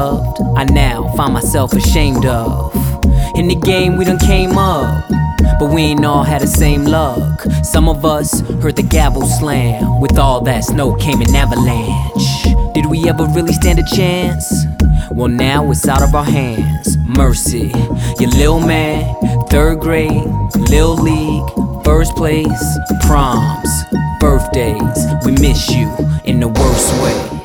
I now find myself ashamed of. In the game we done came up, but we ain't all had the same luck. Some of us heard the gavel slam. With all that snow came an avalanche. Did we ever really stand a chance? Well, now it's out of our hands. Mercy, your lil man, third grade, lil league, first place, proms, birthdays. We miss you in the worst way.